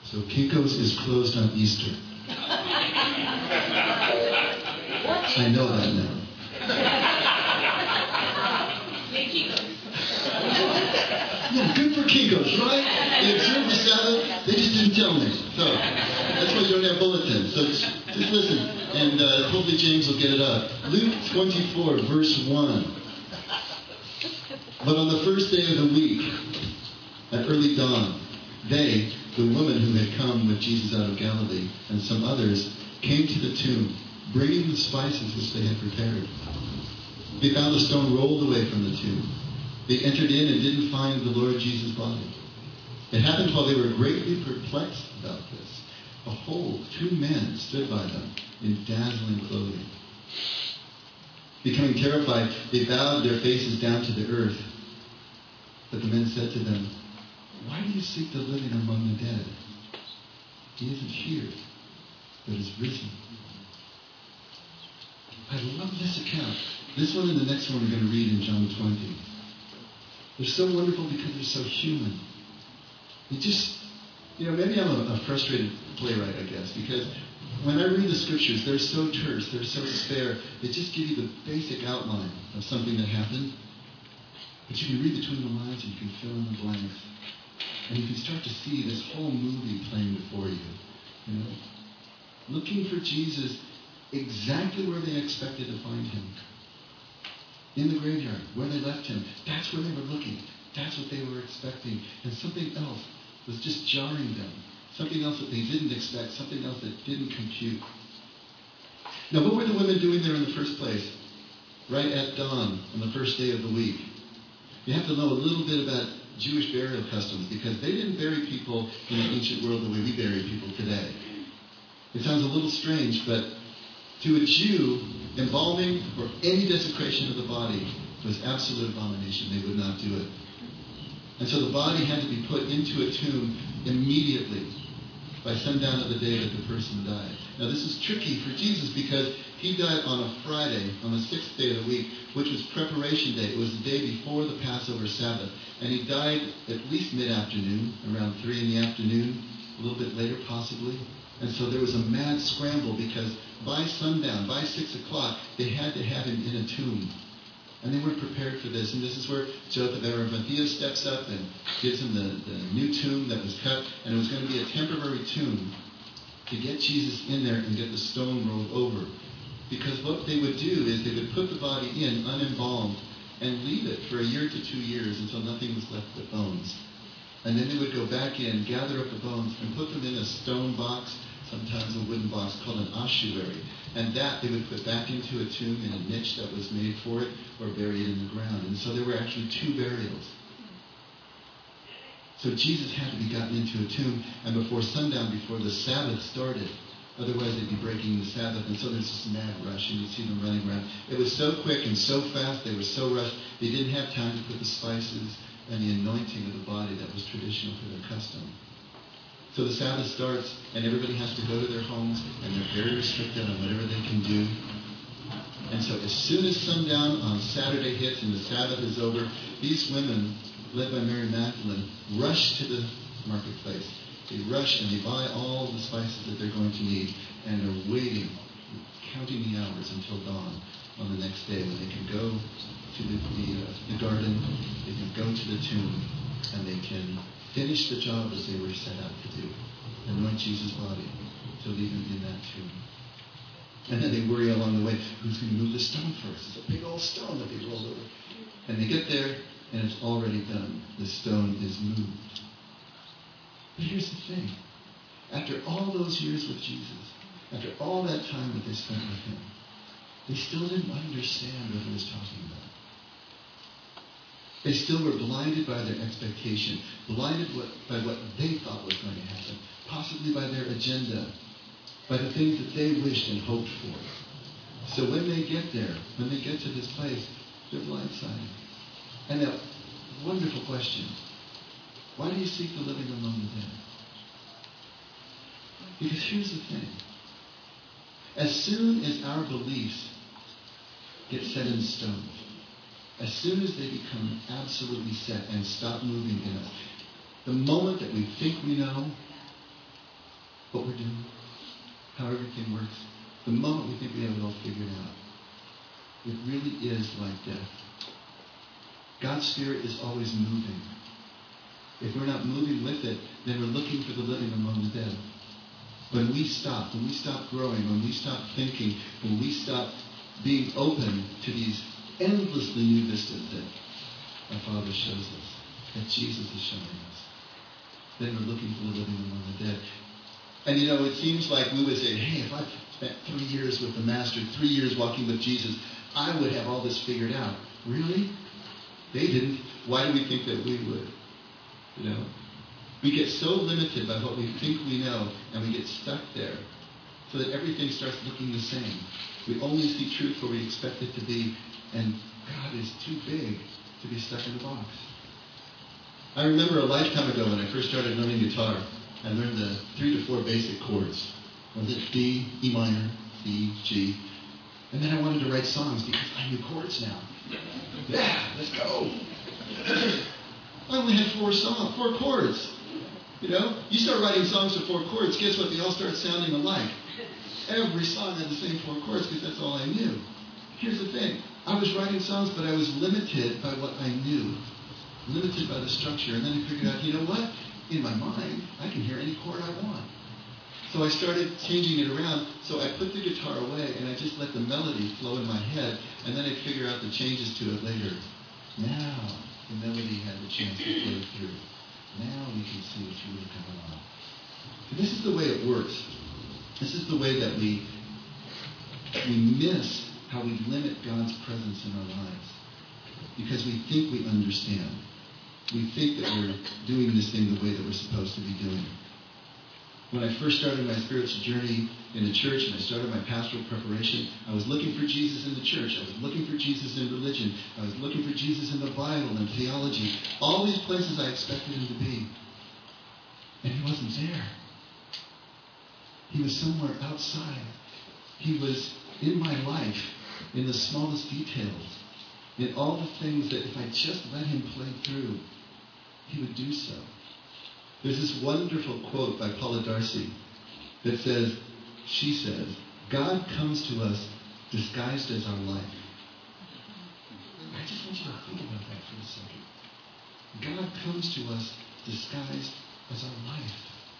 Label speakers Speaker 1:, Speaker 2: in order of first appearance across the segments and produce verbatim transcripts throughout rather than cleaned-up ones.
Speaker 1: So Kinko's is closed on Easter. I know that now. Yeah, good for Kinko's, right? They observe the Sabbath. They just didn't tell me. So that's why you don't have bulletins. So just, just listen, and uh, hopefully James will get it up. Luke twenty-four, verse one. But on the first day of the week, at early dawn, they, the woman who had come with Jesus out of Galilee, and some others, came to the tomb, bringing the spices which they had prepared. They found the stone rolled away from the tomb. They entered in and didn't find the Lord Jesus' body. It happened while they were greatly perplexed about this. Behold, two men stood by them in dazzling clothing. Becoming terrified, they bowed their faces down to the earth. But the men said to them, "Why do you seek the living among the dead? He isn't here, but is risen." I love this account. This one and the next one we're going to read in John twenty. They're so wonderful because they're so human. It just, you know, maybe I'm a, a frustrated playwright, I guess, because when I read the scriptures, they're so terse, they're so spare. They just give you the basic outline of something that happened. But you can read between the lines and you can fill in the blanks. And you can start to see this whole movie playing before you. You know, looking for Jesus exactly where they expected to find him. In the graveyard, where they left him. That's where they were looking. That's what they were expecting. And something else was just jarring them. Something else that they didn't expect. Something else that didn't compute. Now, what were the women doing there in the first place? Right at dawn, on the first day of the week. You have to know a little bit about Jewish burial customs, because they didn't bury people in the ancient world the way we bury people today. It sounds a little strange, but to a Jew, embalming or any desecration of the body was absolute abomination. They would not do it. And so the body had to be put into a tomb immediately by sundown of the day that the person died. Now this is tricky for Jesus because he died on a Friday, on the sixth day of the week, which was preparation day. It was the day before the Passover Sabbath. And he died at least mid-afternoon, around three in the afternoon, a little bit later possibly. And so there was a mad scramble because by sundown, by six o'clock, they had to have him in a tomb. And they weren't prepared for this. And this is where Joseph of Arimathea steps up and gives him the, the new tomb that was cut. And it was going to be a temporary tomb to get Jesus in there and get the stone rolled over. Because what they would do is they would put the body in unembalmed and leave it for a year to two years until nothing was left but bones. And then they would go back in, gather up the bones, and put them in a stone box, sometimes a wooden box called an ossuary. And that they would put back into a tomb in a niche that was made for it, or bury it in the ground. And so there were actually two burials. So Jesus had to be gotten into a tomb, and before sundown, before the Sabbath started. Otherwise they'd be breaking the Sabbath. And so there's this mad rush, and you see them running around. It was so quick and so fast, they were so rushed, they didn't have time to put the spices and the anointing of the body that was traditional for their custom. So the Sabbath starts, and everybody has to go to their homes, and they're very restricted on whatever they can do. And so as soon as sundown on Saturday hits and the Sabbath is over, these women, led by Mary Magdalene, rush to the marketplace. They rush and they buy all the spices that they're going to need, and they're waiting, counting the hours until dawn on the next day when they can go to the, the, uh, the garden, they can go to the tomb, and they can finish the job as they were set out to do. Anoint Jesus' body to leave him in that tomb. And then they worry along the way, who's going to move the stone first? It's a big old stone that they rolled over. And they get there, and it's already done. The stone is moved. But here's the thing. After all those years with Jesus, after all that time that they spent with him, they still didn't understand what he was talking about. They still were blinded by their expectation, blinded what, by what they thought was going to happen, possibly by their agenda, by the things that they wished and hoped for. So when they get there, when they get to this place, they're blindsided. And that wonderful question, why do you seek the living among the dead? Because here's the thing. As soon as our beliefs get set in stone, as soon as they become absolutely set and stop moving in us, the moment that we think we know, what we're doing, how everything works. The moment we think we have it all figured out, it really is like death. God's Spirit is always moving. If we're not moving with it, then we're looking for the living among the dead. When we stop, when we stop growing, when we stop thinking, when we stop being open to these endlessly new vistas that our Father shows us, that Jesus is showing us, then we're looking for the living among the dead. And you know, it seems like we would say, hey, if I spent three years with the Master, three years walking with Jesus, I would have all this figured out. Really? They didn't. Why do we think that we would? You know? We get so limited by what we think we know, and we get stuck there, so that everything starts looking the same. We only see truth where we expect it to be, and God is too big to be stuck in the box. I remember a lifetime ago when I first started learning guitar, I learned the three to four basic chords. Was it D, E minor, C, G? And then I wanted to write songs because I knew chords now. Yeah, let's go. I only had four songs, four chords. You know, you start writing songs with four chords, guess what? They all start sounding alike. Every song had the same four chords because that's all I knew. Here's the thing. I was writing songs, but I was limited by what I knew. Limited by the structure. And then I figured out, you know what? In my mind, I can hear any chord I want. So I started changing it around. So I put the guitar away and I just let the melody flow in my head. And then I'd figure out the changes to it later. Now the melody had the chance to flow through. Now we can see what's really going on. And this is the way it works. This is the way that we, we miss how we limit God's presence in our lives. Because we think we understand. We think that we're doing this thing the way that we're supposed to be doing it. When I first started my spiritual journey in the church and I started my pastoral preparation, I was looking for Jesus in the church. I was looking for Jesus in religion. I was looking for Jesus in the Bible and theology. All these places I expected him to be. And he wasn't there. He was somewhere outside. He was in my life, in the smallest details, in all the things that if I just let him play through, he would do so. There's this wonderful quote by Paula Darcy that says, she says, God comes to us disguised as our life. I just want you to think about that for a second. God comes to us disguised as our life.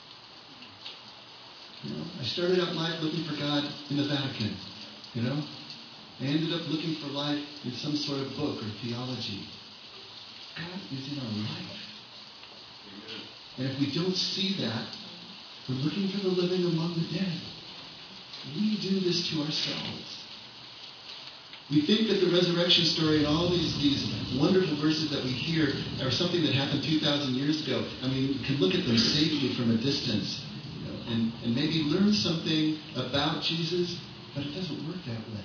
Speaker 1: You know, I started out life looking for God in the Vatican. You know, I ended up looking for life in some sort of book or theology. God is in our life. And if we don't see that, we're looking for the living among the dead. We do this to ourselves. We think that the resurrection story and all these, these wonderful verses that we hear are something that happened two thousand years ago. I mean, we can look at them safely from a distance, you know, and, and maybe learn something about Jesus, but it doesn't work that way.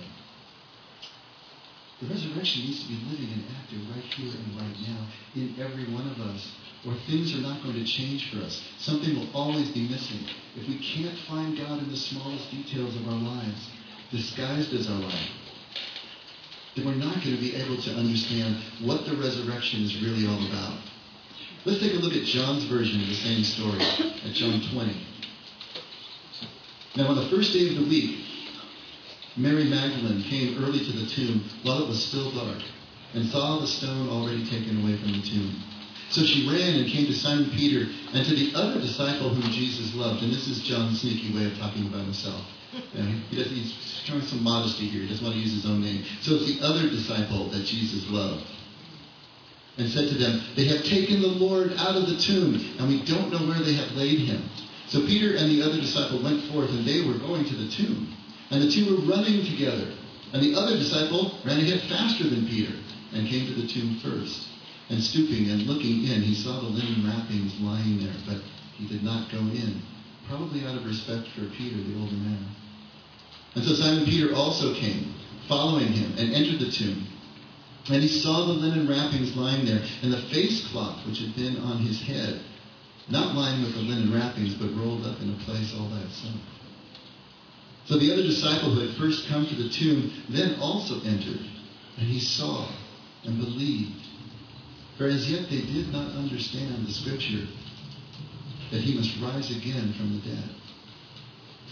Speaker 1: The resurrection needs to be living and active right here and right now in every one of us, or things are not going to change for us. Something will always be missing. If we can't find God in the smallest details of our lives, disguised as our life, then we're not going to be able to understand what the resurrection is really all about. Let's take a look at John's version of the same story, at John twenty. Now, on the first day of the week, Mary Magdalene came early to the tomb while it was still dark and saw the stone already taken away from the tomb. So she ran and came to Simon Peter and to the other disciple whom Jesus loved. And this is John's sneaky way of talking about himself. And he does, he's showing some modesty here. He doesn't want to use his own name. So it's the other disciple that Jesus loved. And said to them, they have taken the Lord out of the tomb, and we don't know where they have laid him. So Peter and the other disciple went forth, and they were going to the tomb. And the two were running together. And the other disciple ran ahead faster than Peter and came to the tomb first. And stooping and looking in, he saw the linen wrappings lying there, but he did not go in, probably out of respect for Peter, the older man. And so Simon Peter also came, following him, and entered the tomb. And he saw the linen wrappings lying there, and the face cloth which had been on his head, not lying with the linen wrappings, but rolled up in a place all by itself. So the other disciple who had first come to the tomb then also entered, and he saw and believed. For as yet they did not understand the scripture that he must rise again from the dead.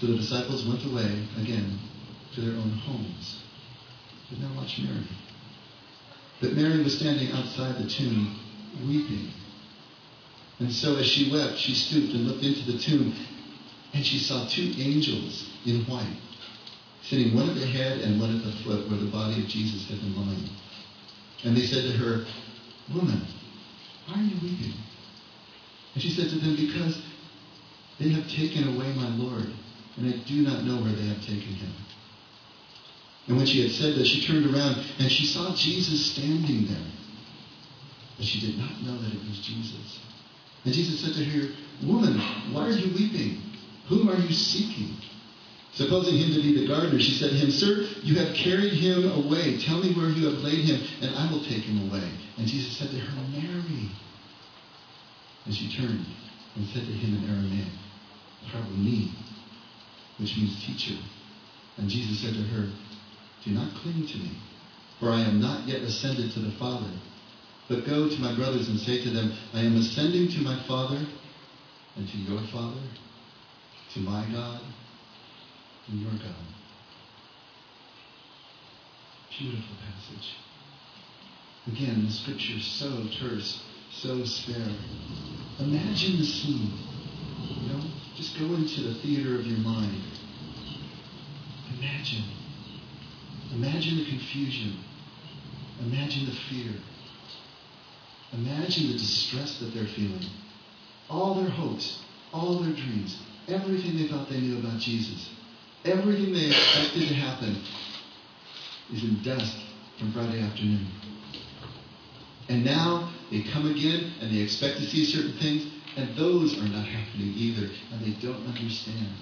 Speaker 1: So the disciples went away again to their own homes. But now watch Mary. But Mary was standing outside the tomb, weeping. And so as she wept, she stooped and looked into the tomb, and she saw two angels in white, sitting one at the head and one at the foot where the body of Jesus had been lying. And they said to her, "Woman, why are you weeping?" And she said to them, "Because they have taken away my Lord, and I do not know where they have taken him." And when she had said that, she turned around and she saw Jesus standing there. But she did not know that it was Jesus. And Jesus said to her, "Woman, why are you weeping? Whom are you seeking?" Supposing him to be the gardener, she said to him, "Sir, you have carried him away. Tell me where you have laid him, and I will take him away." And Jesus said to her, "Mary." And she turned and said to him in Aramaic, "Rabboni," which means teacher. And Jesus said to her, "Do not cling to me, for I am not yet ascended to the Father. But go to my brothers and say to them, I am ascending to my Father and to your Father, to my God and your God." Beautiful passage. Again, the scripture so terse, so spare. Imagine the scene. You know, just go into the theater of your mind. Imagine. Imagine the confusion. Imagine the fear. Imagine the distress that they're feeling. All their hopes, all their dreams, everything they thought they knew about Jesus, everything they expected to happen is in dust from Friday afternoon. And now they come again and they expect to see certain things, and those are not happening either, and they don't understand.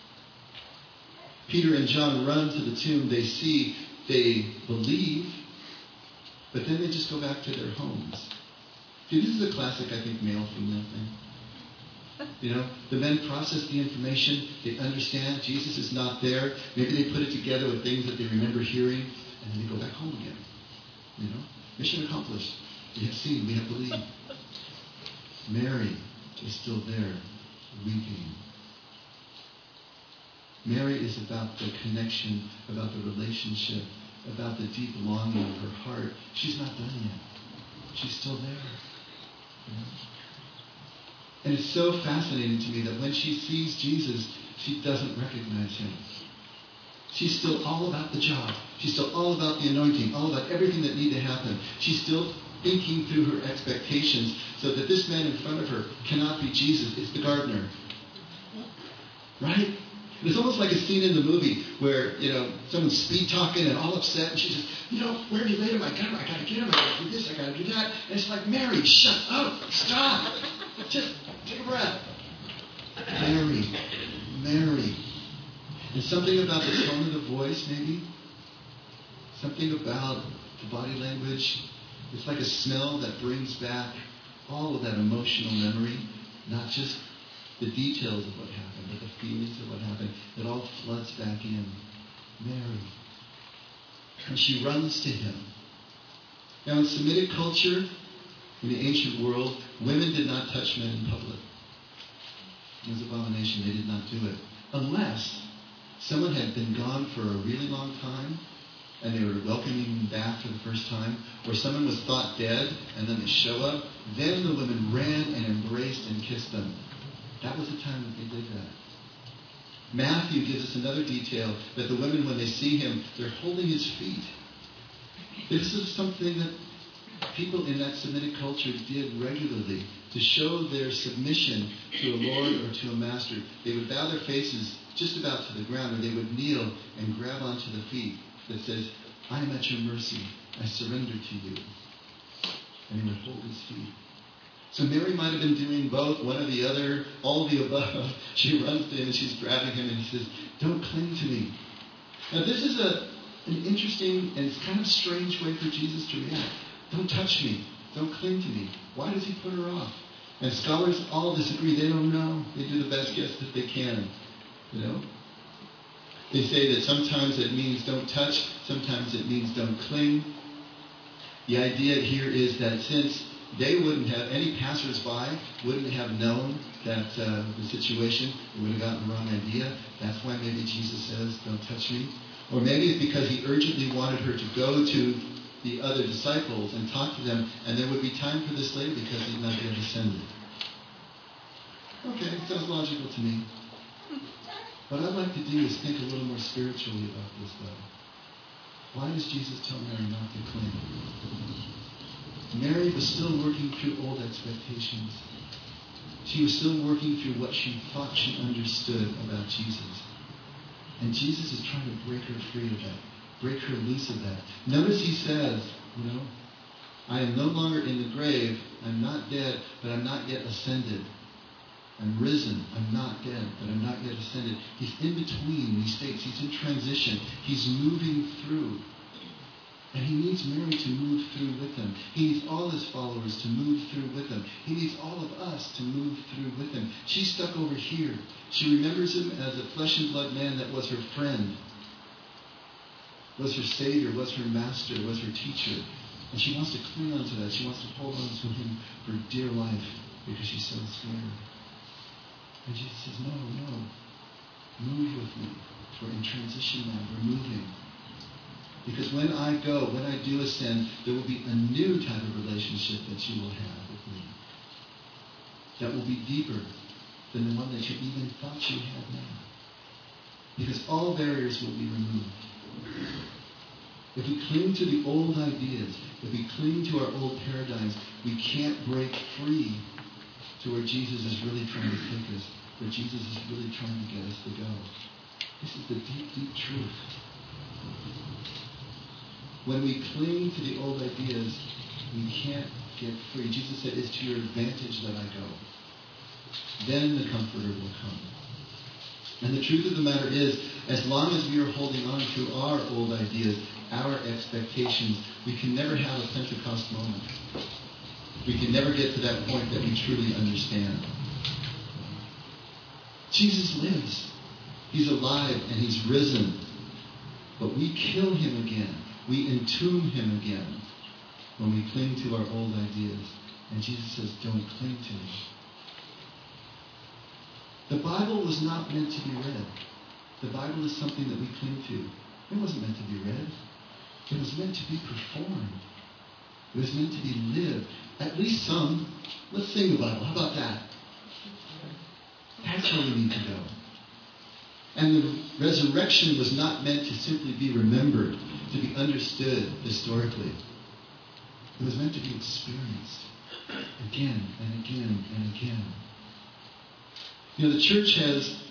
Speaker 1: Peter and John run to the tomb. They see, they believe, but then they just go back to their homes. See, this is a classic, I think, male-female thing. You know, the men process the information. They understand Jesus is not there. Maybe they put it together with things that they remember hearing, and then they go back home again. You know, mission accomplished. We have seen, we have believed. Mary is still there, weeping. Mary is about the connection, about the relationship, about the deep longing of her heart. She's not done yet. She's still there. You know? And it's so fascinating to me that when she sees Jesus, she doesn't recognize him. She's still all about the job. She's still all about the anointing, all about everything that needs to happen. She's still thinking through her expectations so that this man in front of her cannot be Jesus. It's the gardener. Right? It's almost like a scene in the movie where, you know, someone's speed talking and all upset, and she says, "You know, where have you laid him? I got him. I got to get him. I got to do this. I got to do that." And it's like, "Mary, shut up. Stop. Just take a breath." Mary. Mary. And something about the tone of the voice, maybe. Something about the body language. It's like a smell that brings back all of that emotional memory, not just the details of what happened, but the feelings of what happened. It all floods back in. Mary. And she runs to him. Now, in Semitic culture, in the ancient world, women did not touch men in public. It was an abomination. They did not do it. Unless someone had been gone for a really long time, and they were welcoming him back for the first time, or someone was thought dead, and then they show up, then the women ran and embraced and kissed them. That was the time that they did that. Matthew gives us another detail that the women, when they see him, they're holding his feet. This is something that people in that Semitic culture did regularly to show their submission to a lord or to a master. They would bow their faces just about to the ground, or they would kneel and grab onto the feet that says, "I am at your mercy. I surrender to you." And they would hold his feet. So Mary might have been doing both, one or the other, all of the above. She runs to him and she's grabbing him and he says, "Don't cling to me." Now this is a an interesting and it's kind of strange way for Jesus to react. Don't touch me. Don't cling to me. Why does he put her off? And scholars all disagree. They don't know. They do the best guess that they can. You know? They say that sometimes it means don't touch. Sometimes it means don't cling. The idea here is that since they wouldn't have, any passersby wouldn't have known that uh, the situation, they would have gotten the wrong idea. That's why maybe Jesus says, don't touch me. Or maybe it's because he urgently wanted her to go to the other disciples and talk to them, and there would be time for this later because he'd not yet ascended. Okay, sounds logical to me. What I'd like to do is think a little more spiritually about this, though. Why does Jesus tell Mary not to cling? Mary was still working through old expectations. She was still working through what she thought she understood about Jesus. And Jesus is trying to break her free of that, break her loose of that. Notice he says, you know, I am no longer in the grave, I'm not dead, but I'm not yet ascended. I'm risen, I'm not dead, but I'm not yet ascended. He's in between these states, he's in transition, he's moving through. And he needs Mary to move through with him. He needs all his followers to move through with him. He needs all of us to move through with him. She's stuck over here. She remembers him as a flesh and blood man that was her friend, was her savior, was her master, was her teacher. And she wants to cling on to that. She wants to hold on to him for dear life because she's so scared. And Jesus says, no, no. Move with me. We're in transition now. We're moving. Because when I go, when I do ascend, there will be a new type of relationship that you will have with me. That will be deeper than the one that you even thought you had now. Because all barriers will be removed. If we cling to the old ideas, if we cling to our old paradigms, we can't break free to where Jesus is really trying to take us, where Jesus is really trying to get us to go. This is the deep, deep truth. When we cling to the old ideas, we can't get free. Jesus said, it's to your advantage that I go. Then the Comforter will come. And the truth of the matter is, as long as we are holding on to our old ideas, our expectations, we can never have a Pentecost moment. We can never get to that point that we truly understand. Jesus lives. He's alive and he's risen. But we kill him again. We entomb him again when we cling to our old ideas. And Jesus says, don't cling to me. The Bible was not meant to be read. The Bible is something that we cling to. It wasn't meant to be read. It was meant to be performed. It was meant to be lived. At least some. Let's sing the Bible. How about that? That's where we need to go. And the resurrection was not meant to simply be remembered, to be understood historically. It was meant to be experienced again and again and again. You know, the church has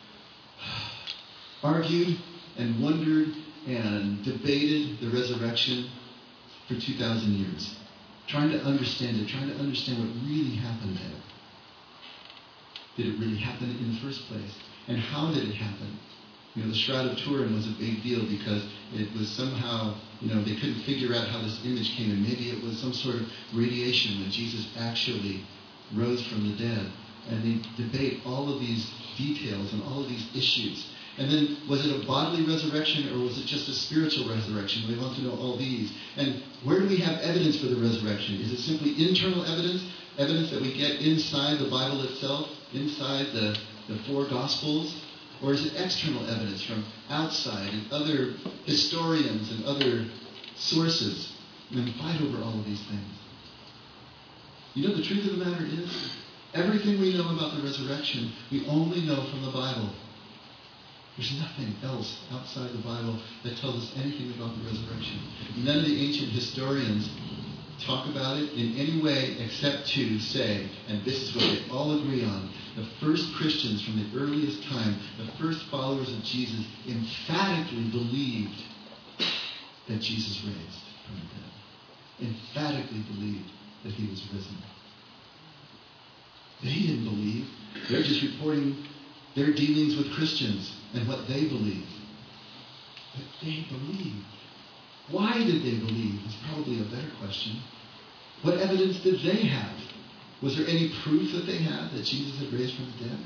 Speaker 1: argued and wondered and debated the resurrection for two thousand years, trying to understand it, trying to understand what really happened there. Did it really happen in the first place? And how did it happen? You know, the Shroud of Turin was a big deal because it was somehow, you know, they couldn't figure out how this image came in. Maybe it was some sort of radiation when Jesus actually rose from the dead. And they debate all of these details and all of these issues. And then, was it a bodily resurrection or was it just a spiritual resurrection? They want to know all these. And where do we have evidence for the resurrection? Is it simply internal evidence? Evidence that we get inside the Bible itself? Inside the, the four Gospels? Or is it external evidence from outside and other historians and other sources? And then fight over all of these things. You know, the truth of the matter is, everything we know about the resurrection, we only know from the Bible. There's nothing else outside the Bible that tells us anything about the resurrection. None of the ancient historians talk about it in any way except to say, and this is what they all agree on, the first Christians from the earliest time, the first followers of Jesus, emphatically believed that Jesus raised from the dead. Emphatically believed that he was risen. They didn't believe. They're just reporting their dealings with Christians and what they believed. But they believed. Why did they believe is probably a better question. What evidence did they have? Was there any proof that they had that Jesus had raised from the dead?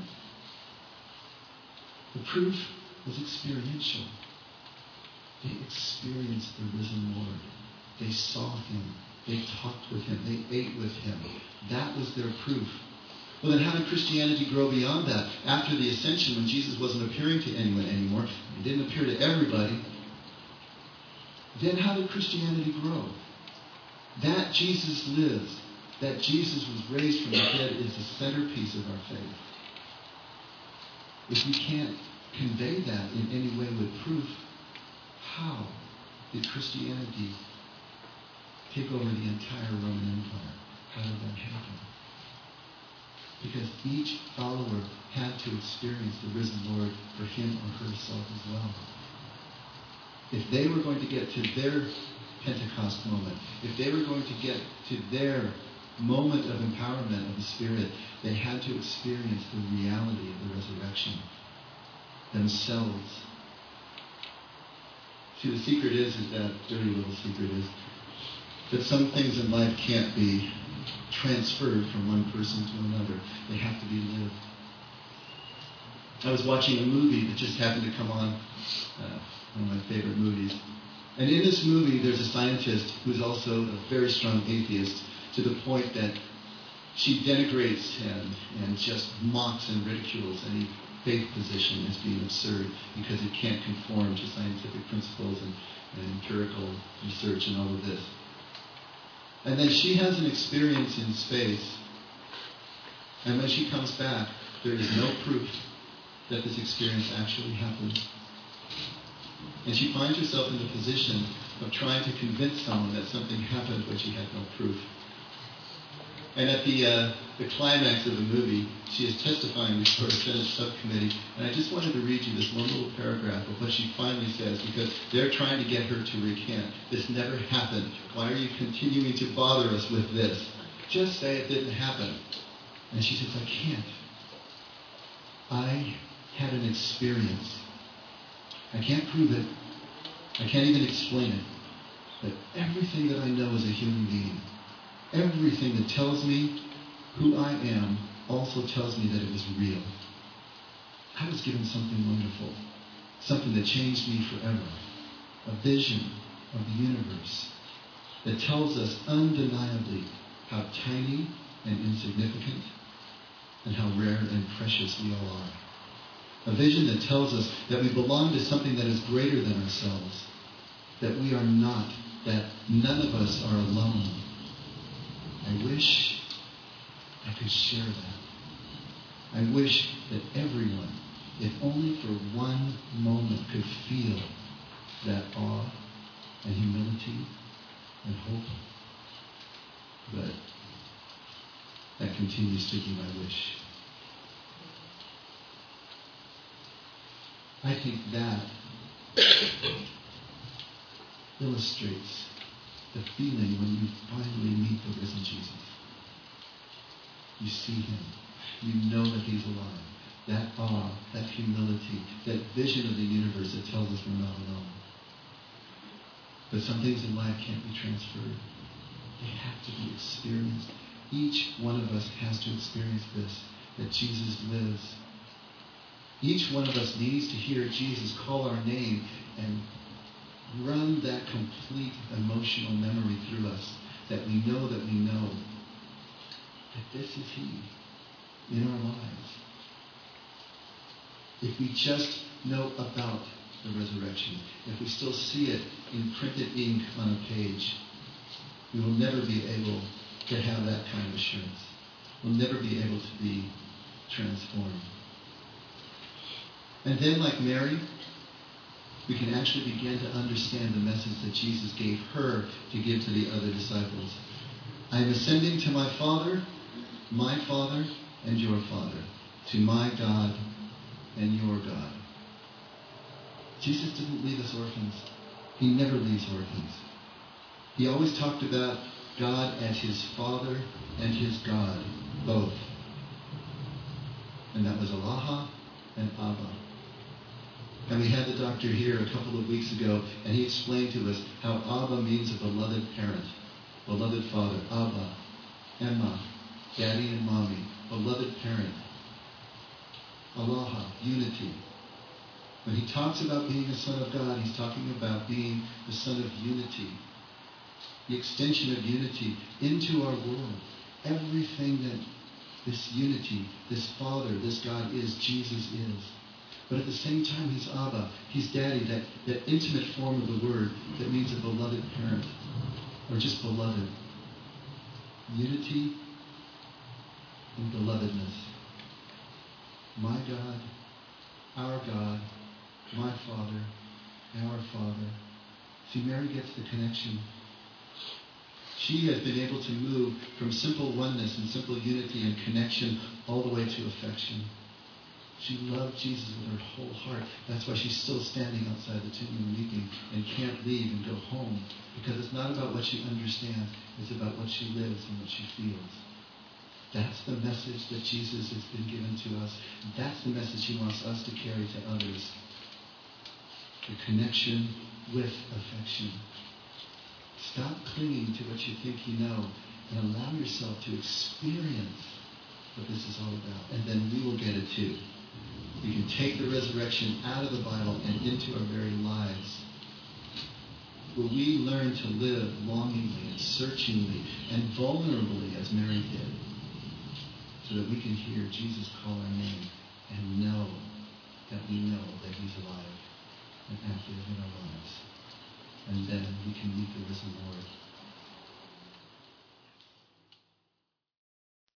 Speaker 1: The proof was experiential. They experienced the risen Lord. They saw him. They talked with him. They ate with him. That was their proof. Well, then how did Christianity grow beyond that? After the ascension, when Jesus wasn't appearing to anyone anymore, he didn't appear to everybody, then how did Christianity grow? That Jesus lives, that Jesus was raised from the dead, is the centerpiece of our faith. If we can't convey that in any way with proof, how did Christianity take over the entire Roman Empire? How did that happen? Because each follower had to experience the risen Lord for him or herself as well. If they were going to get to their Pentecost moment, if they were going to get to their moment of empowerment of the Spirit, they had to experience the reality of the resurrection themselves. See, the secret is, is that, dirty little secret is, that some things in life can't be transferred from one person to another. They have to be lived. I was watching a movie that just happened to come on, uh, one of my favorite movies. And in this movie, there's a scientist who's also a very strong atheist, to the point that she denigrates and, and just mocks and ridicules any faith position as being absurd because it can't conform to scientific principles and, and empirical research and all of this. And then she has an experience in space, and when she comes back, there is no proof that this experience actually happened. And she finds herself in the position of trying to convince someone that something happened when she had no proof. And at the uh, the climax of the movie, she is testifying before a Senate subcommittee, and I just wanted to read you this one little paragraph of what she finally says, because they're trying to get her to recant. This never happened. Why are you continuing to bother us with this? Just say it didn't happen. And she says, I can't. I had an experience. I can't prove it. I can't even explain it. But everything that I know as a human being, everything that tells me who I am also tells me that it was real. I was given something wonderful, something that changed me forever, a vision of the universe that tells us undeniably how tiny and insignificant and how rare and precious we all are. A vision that tells us that we belong to something that is greater than ourselves, that we are not, that none of us are alone. I wish I could share that. I wish that everyone, if only for one moment, could feel that awe and humility and hope. But that continues to be my wish. I think that illustrates the feeling when you finally meet the risen Jesus. You see him. You know that he's alive. That awe, that humility, that vision of the universe that tells us we're not alone. But some things in life can't be transferred. They have to be experienced. Each one of us has to experience this, that Jesus lives. Each one of us needs to hear Jesus call our name and run that complete emotional memory through us, that we know that we know that this is he in our lives. If we just know about the resurrection, if we still see it in printed ink on a page, we will never be able to have that kind of assurance. We'll never be able to be transformed. And then, like Mary, we can actually begin to understand the message that Jesus gave her to give to the other disciples. I am ascending to my Father, my Father, and your Father, to my God and your God. Jesus didn't leave us orphans. He never leaves orphans. He always talked about God as his Father and his God, both. And that was Alaha and Abba. And we had the doctor here a couple of weeks ago, and he explained to us how Abba means a beloved parent, beloved father. Abba, Emma, daddy and mommy, beloved parent. Alaha, unity. When he talks about being the Son of God, he's talking about being the Son of unity. the extension of unity into our world. Everything that this unity, this Father, this God is, Jesus is. But at the same time, he's Abba, he's Daddy, that, that intimate form of the word that means a beloved parent, or just beloved. Unity and belovedness. My God, our God, my Father, our Father. See, Mary gets the connection. She has been able to move from simple oneness and simple unity and connection all the way to affection. She loved Jesus with her whole heart. That's why she's still standing outside the tomb and weeping and can't leave and go home. Because it's not about what she understands. It's about what she lives and what she feels. That's the message that Jesus has been given to us. That's the message he wants us to carry to others. The connection with affection. Stop clinging to what you think you know and allow yourself to experience what this is all about. And then we will get it too. We can take the resurrection out of the Bible and into our very lives. Where we learn to live longingly and searchingly and vulnerably as Mary did. So that we can hear Jesus call our name and know that we know that he's alive and active in our lives. And then we can meet the risen Lord.